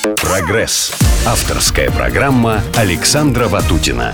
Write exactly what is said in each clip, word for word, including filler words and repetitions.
Прогресс. Авторская программа Александра Ватутина.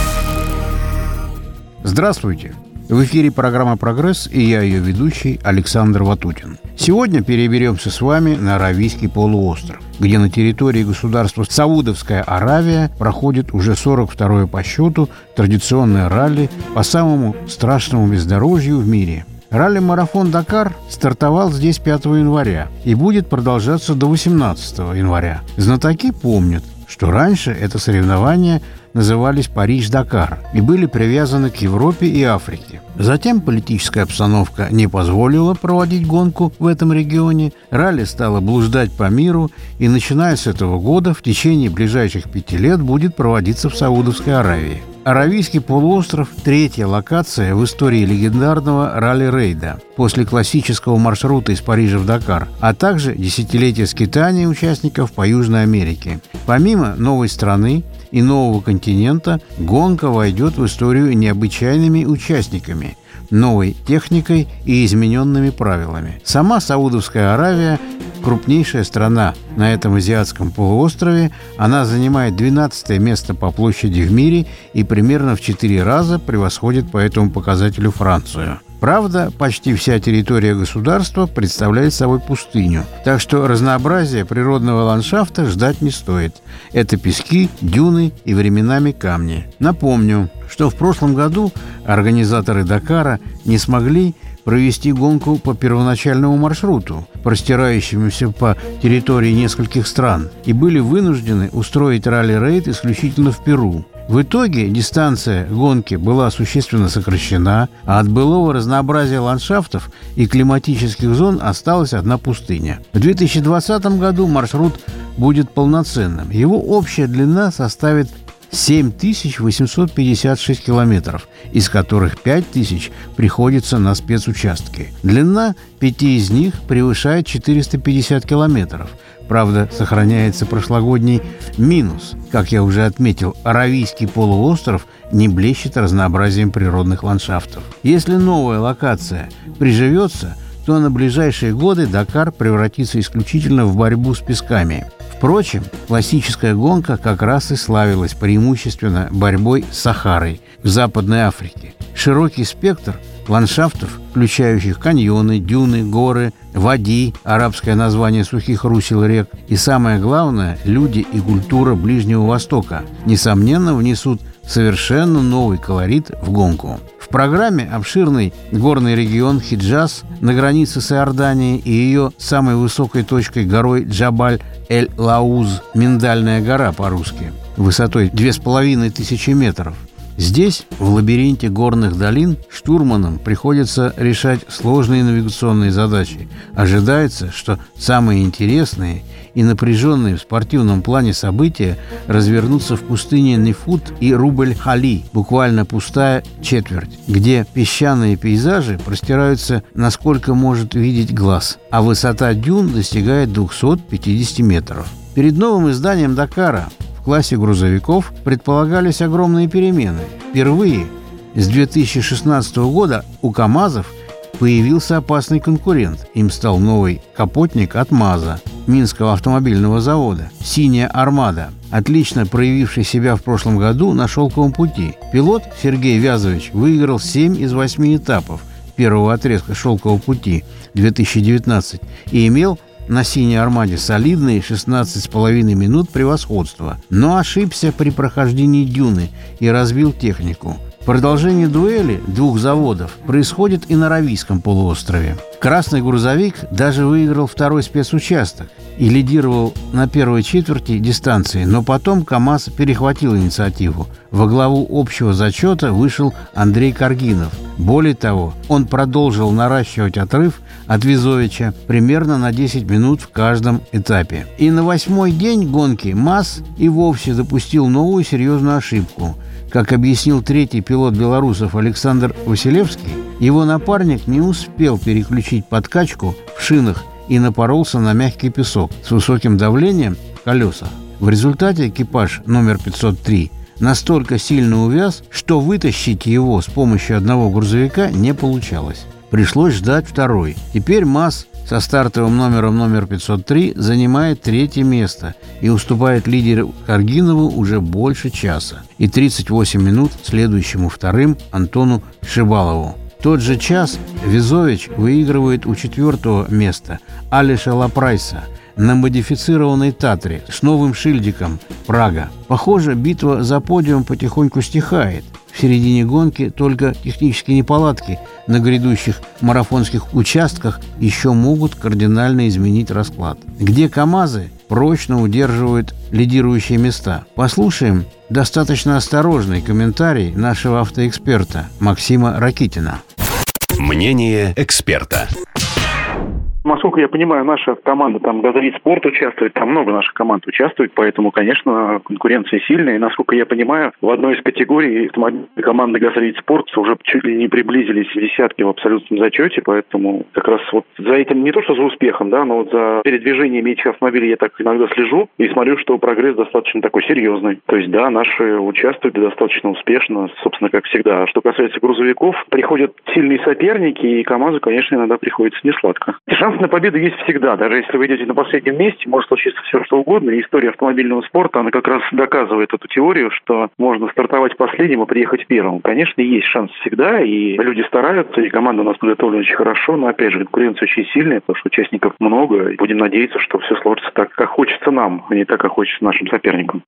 Здравствуйте! В эфире программа «Прогресс» и я, ее ведущий, Александр Ватутин. Сегодня переберемся с вами на Аравийский полуостров, где на территории государства Саудовская Аравия проходит уже сорок второе по счету традиционное ралли по самому страшному бездорожью в мире. Ралли-марафон «Дакар» стартовал здесь пятого января и будет продолжаться до восемнадцатого января. Знатоки помнят, что раньше это соревнования назывались «Париж-Дакар» и были привязаны к Европе и Африке. Затем политическая обстановка не позволила проводить гонку в этом регионе, ралли стало блуждать по миру, и начиная с этого года в течение ближайших пяти лет будет проводиться в Саудовской Аравии. Аравийский полуостров – третья локация в истории легендарного ралли-рейда после классического маршрута из Парижа в Дакар, а также десятилетие скитания участников по Южной Америке. Помимо новой страны и нового континента, гонка войдет в историю необычайными участниками, новой техникой и измененными правилами. Сама Саудовская Аравия – крупнейшая страна на этом азиатском полуострове. Она занимает двенадцатое место по площади в мире и примерно в четыре раза превосходит по этому показателю Францию. Правда, почти вся территория государства представляет собой пустыню, так что разнообразия природного ландшафта ждать не стоит. Это пески, дюны и временами камни. Напомню, что в прошлом году организаторы Дакара не смогли провести гонку по первоначальному маршруту, простирающемуся по территории нескольких стран, и были вынуждены устроить ралли-рейд исключительно в Перу. В итоге дистанция гонки была существенно сокращена, а от былого разнообразия ландшафтов и климатических зон осталась одна пустыня. В две тысячи двадцатом году маршрут будет полноценным. Его общая длина составит семь тысяч восемьсот пятьдесят шесть километров, из которых пять тысяч приходится на спецучастки. Длина пяти из них превышает четыреста пятьдесят километров. Правда, сохраняется прошлогодний минус. Как я уже отметил, Аравийский полуостров не блещет разнообразием природных ландшафтов. Если новая локация приживется, то на ближайшие годы Дакар превратится исключительно в борьбу с песками. Впрочем, классическая гонка как раз и славилась преимущественно борьбой с Сахарой в Западной Африке. Широкий спектр ландшафтов, включающих каньоны, дюны, горы, вади, арабское название сухих русел рек, и самое главное, люди и культура Ближнего Востока, несомненно, внесут совершенно новый колорит в гонку. В программе обширный горный регион Хиджаз на границе с Иорданией и ее самой высокой точкой горой Джабаль-эль-Лауз, Миндальная гора по-русски, высотой две с половиной тысячи метров. Здесь, в лабиринте горных долин, штурманам приходится решать сложные навигационные задачи. Ожидается, что самые интересные и напряженные в спортивном плане события развернутся в пустыне Нефут и Рубель-Хали, буквально пустая четверть, где песчаные пейзажи простираются, насколько может видеть глаз, а высота дюн достигает двухсот пятидесяти метров. Перед новым изданием Дакара в классе грузовиков предполагались огромные перемены. Впервые с две тысячи шестнадцатого года у КАМАЗов появился опасный конкурент. Им стал новый капотник от МАЗа, Минского автомобильного завода, «Синяя Армада», отлично проявивший себя в прошлом году на шелковом пути. Пилот Сергей Вязович выиграл семь из восьми этапов первого отрезка шелкового пути две тысячи девятнадцать и имел на «Синей Армаде» солидные шестнадцать с половиной минут превосходства, но ошибся при прохождении дюны и разбил технику. Продолжение дуэли двух заводов происходит и на Аравийском полуострове. Красный грузовик даже выиграл второй спецучасток и лидировал на первой четверти дистанции, но потом КАМАЗ перехватил инициативу. Во главу общего зачета вышел Андрей Каргинов. Более того, он продолжил наращивать отрыв от Визовича примерно на десять минут в каждом этапе. И на восьмой день гонки МАЗ и вовсе допустил новую серьезную ошибку. Как объяснил третий пилот белорусов Александр Василевский, его напарник не успел переключить подкачку в шинах и напоролся на мягкий песок с высоким давлением в колесах. В результате экипаж номер пятьсот три настолько сильно увяз, что вытащить его с помощью одного грузовика не получалось. Пришлось ждать второй. Теперь МАЗ со стартовым номером номер пятьсот три занимает третье место и уступает лидеру Каргинову уже больше часа и тридцать восемь минут следующему вторым Антону Шибалову. Тот же час Визович выигрывает у четвертого места Алиша Лапрайса на модифицированной «Татре» с новым шильдиком «Прага». Похоже, битва за подиум потихоньку стихает. В середине гонки только технические неполадки на грядущих марафонских участках еще могут кардинально изменить расклад, где КАМАЗы прочно удерживают лидирующие места. Послушаем достаточно осторожный комментарий нашего автоэксперта Максима Ракитина. Мнение эксперта. Насколько я понимаю, наша команда, там, «Газовид Спорт» участвует, там много наших команд участвует, поэтому, конечно, конкуренция сильная. И, насколько я понимаю, в одной из категорий команды «Газовид Спорт» уже чуть ли не приблизились в десятки в абсолютном зачете, поэтому как раз вот за этим, не то что за успехом, да, но вот за передвижениями этих автомобилей я так иногда слежу и смотрю, что прогресс достаточно такой серьезный. То есть, да, наши участвуют достаточно успешно, собственно, как всегда. А что касается грузовиков, приходят сильные соперники, и КАМАЗу, конечно, иногда приходится несладко. Шанс на победу есть всегда. Даже если вы идете на последнем месте, может случиться все, что угодно. И история автомобильного спорта, она как раз доказывает эту теорию, что можно стартовать последним и приехать первым. Конечно, есть шанс всегда, и люди стараются, и команда у нас подготовлена очень хорошо, но, опять же, конкуренция очень сильная, потому что участников много, и будем надеяться, что все сложится так, как хочется нам, а не так, как хочется нашим соперникам.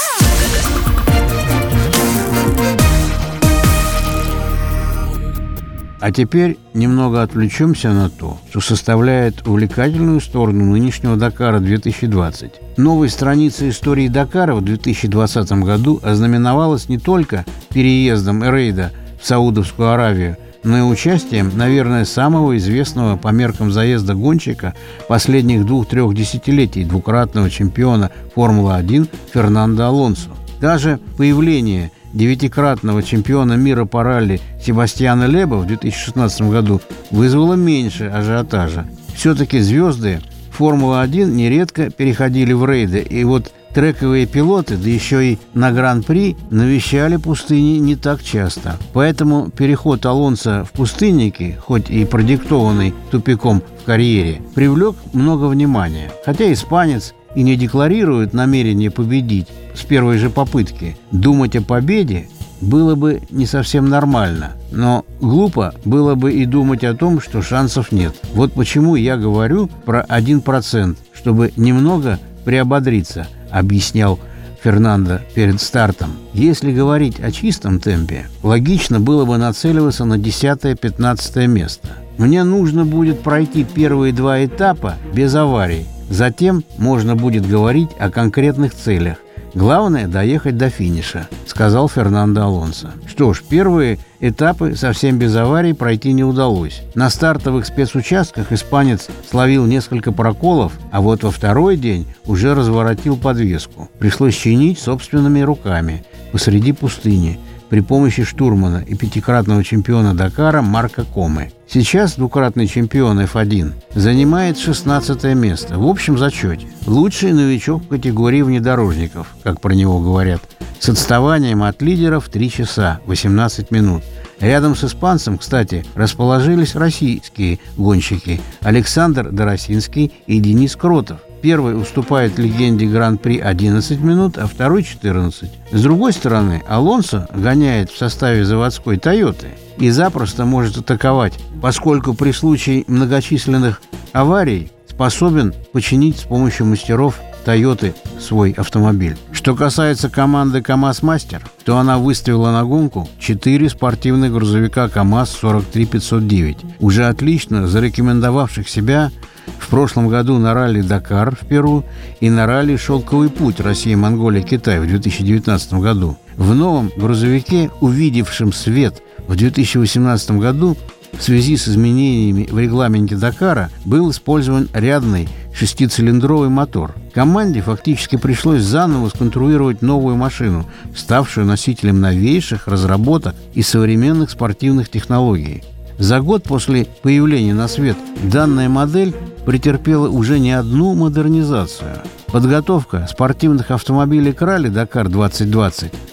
А теперь немного отвлечемся на то, что составляет увлекательную сторону нынешнего Дакара две тысячи двадцать. Новой страницей истории Дакара в две тысячи двадцатом году ознаменовалась не только переездом рейда в Саудовскую Аравию, но и участием, наверное, самого известного по меркам заезда гонщика последних двух-трех десятилетий, двукратного чемпиона Формулы один Фернандо Алонсо. Даже появление девятикратного чемпиона мира по ралли Себастьяна Леба в две тысячи шестнадцатом году вызвало меньше ажиотажа. Все-таки звезды Формулы один нередко переходили в рейды, и вот трековые пилоты, да еще и на Гран-при, навещали пустыни не так часто. Поэтому переход Алонсо в пустынники, хоть и продиктованный тупиком в карьере, привлек много внимания. Хотя испанец и не декларирует намерение победить с первой же попытки, думать о победе было бы не совсем нормально. Но глупо было бы и думать о том, что шансов нет. Вот почему я говорю про один процент, чтобы немного приободриться, объяснял Фернандо перед стартом. Если говорить о чистом темпе, логично было бы нацеливаться на десятое-пятнадцатое место. Мне нужно будет пройти первые два этапа без аварий. Затем можно будет говорить о конкретных целях. Главное – доехать до финиша, сказал Фернандо Алонсо. Что ж, первые этапы совсем без аварий пройти не удалось. На стартовых спецучастках испанец словил несколько проколов, а вот во второй день уже разворотил подвеску. Пришлось чинить собственными руками посреди пустыни при помощи штурмана и пятикратного чемпиона Дакара Марко Комы. Сейчас двукратный чемпион эф один занимает шестнадцатое место в общем зачете. Лучший новичок в категории внедорожников, как про него говорят, с отставанием от лидеров три часа восемнадцать минут. Рядом с испанцем, кстати, расположились российские гонщики Александр Доросинский и Денис Кротов. Первый уступает легенде Гран-при одиннадцать минут, а второй четырнадцать. С другой стороны, Алонсо гоняет в составе заводской «Тойоты» и запросто может атаковать, поскольку при случае многочисленных аварий способен починить с помощью мастеров «Тойоты» свой автомобиль. Что касается команды КамАЗ-Мастер, то она выставила на гонку четыре спортивных грузовика КамАЗ сорок три пятьсот девять, уже отлично зарекомендовавших себя в прошлом году на ралли Дакар в Перу и на ралли «Шелковый путь» Россия, Монголия, Китай в две тысячи девятнадцатом году. В новом грузовике, увидевшем свет в две тысячи восемнадцатом году, в связи с изменениями в регламенте Дакара был использован рядный шестицилиндровый мотор. Команде фактически пришлось заново сконструировать новую машину, ставшую носителем новейших разработок и современных спортивных технологий. За год после появления на свет данная модель претерпела уже не одну модернизацию. Подготовка спортивных автомобилей к ралли Дакар двадцать двадцать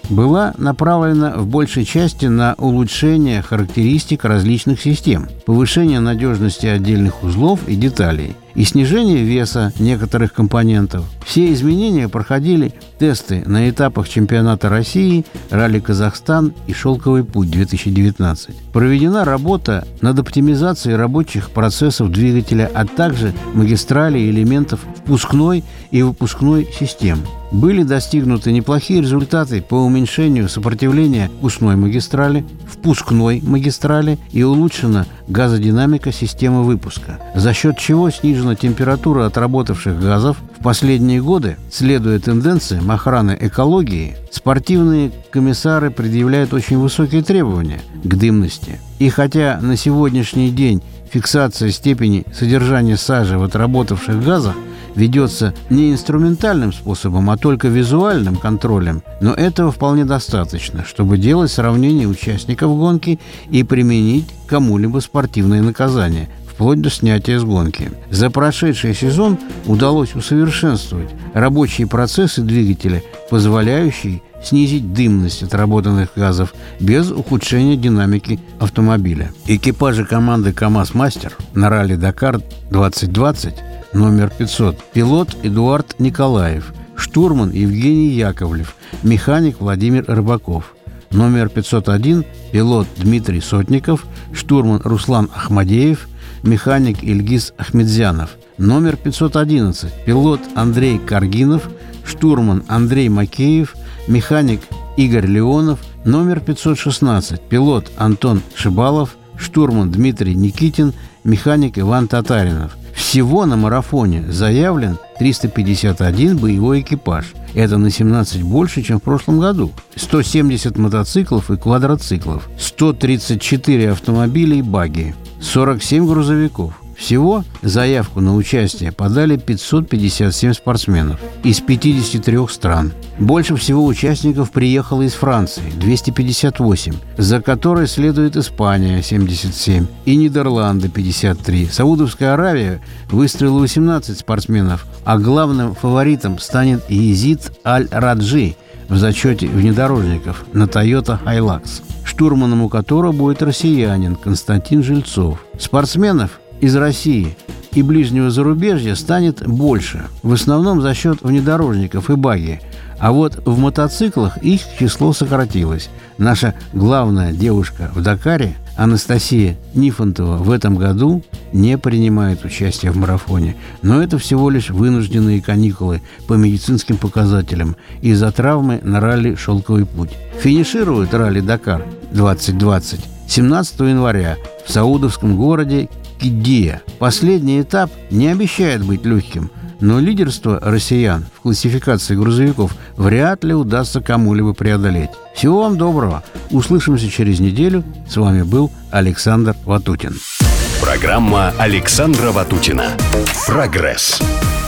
была направлена в большей части на улучшение характеристик различных систем, повышение надежности отдельных узлов и деталей и снижение веса некоторых компонентов. Все изменения проходили тесты на этапах чемпионата России, ралли Казахстан и «Шелковый путь-две тысячи девятнадцать». Проведена работа над оптимизацией рабочих процессов двигателя, а также магистралей элементов впускной и выпускной систем. Были достигнуты неплохие результаты по уменьшению сопротивления впускной магистрали, впускной магистрали и улучшена газодинамика системы выпуска, за счет чего снижена температура отработавших газов. В последние годы, следуя тенденциям охраны экологии, спортивные комиссары предъявляют очень высокие требования к дымности. И хотя на сегодняшний день фиксация степени содержания сажи в отработавших газах ведется не инструментальным способом, а только визуальным контролем, но этого вполне достаточно, чтобы делать сравнение участников гонки и применить кому-либо спортивное наказание, вплоть до снятия с гонки. За прошедший сезон удалось усовершенствовать рабочие процессы двигателя, позволяющие снизить дымность отработанных газов без ухудшения динамики автомобиля. Экипажи команды КамАЗ-Мастер на ралли Дакар двадцать двадцать номер пятьсот. Пилот Эдуард Николаев, штурман Евгений Яковлев, механик Владимир Рыбаков. Номер пятьсот один. Пилот Дмитрий Сотников, штурман Руслан Ахмадеев, механик Ильгиз Ахмедзянов. Номер пятьсот одиннадцать. Пилот Андрей Каргинов, штурман Андрей Макеев, механик Игорь Леонов. Номер пятьсот шестнадцать. Пилот Антон Шибалов, штурман Дмитрий Никитин, механик Иван Татаринов. Всего на марафоне заявлен триста пятьдесят один боевой экипаж. Это на семнадцать больше, чем в прошлом году. сто семьдесят мотоциклов и квадроциклов, сто тридцать четыре автомобиля и багги, сорок семь грузовиков. Всего заявку на участие подали пятьсот пятьдесят семь спортсменов из пятидесяти трёх стран. Больше всего участников приехало из Франции – двести пятьдесят восемь, за которой следует Испания – семьдесят семь и Нидерланды – пятьдесят три. Саудовская Аравия выставила восемнадцать спортсменов, а главным фаворитом станет Езид Аль-Раджи в зачете внедорожников на Toyota Hilux, штурманом у которого будет россиянин Константин Жильцов. Спортсменов из России и ближнего зарубежья станет больше, в основном за счет внедорожников и багги. А вот в мотоциклах их число сократилось. Наша главная девушка в Дакаре, Анастасия Нифонтова, в этом году не принимает участие в марафоне. Но это всего лишь вынужденные каникулы по медицинским показателям из-за травмы на ралли «Шелковый путь». Финиширует ралли Дакар двадцать двадцать семнадцатого января в саудовском городе Киддия. Последний этап не обещает быть легким, но лидерство россиян в классификации грузовиков вряд ли удастся кому-либо преодолеть. Всего вам доброго. Услышимся через неделю. С вами был Александр Ватутин. Программа Александра Ватутина. Прогресс.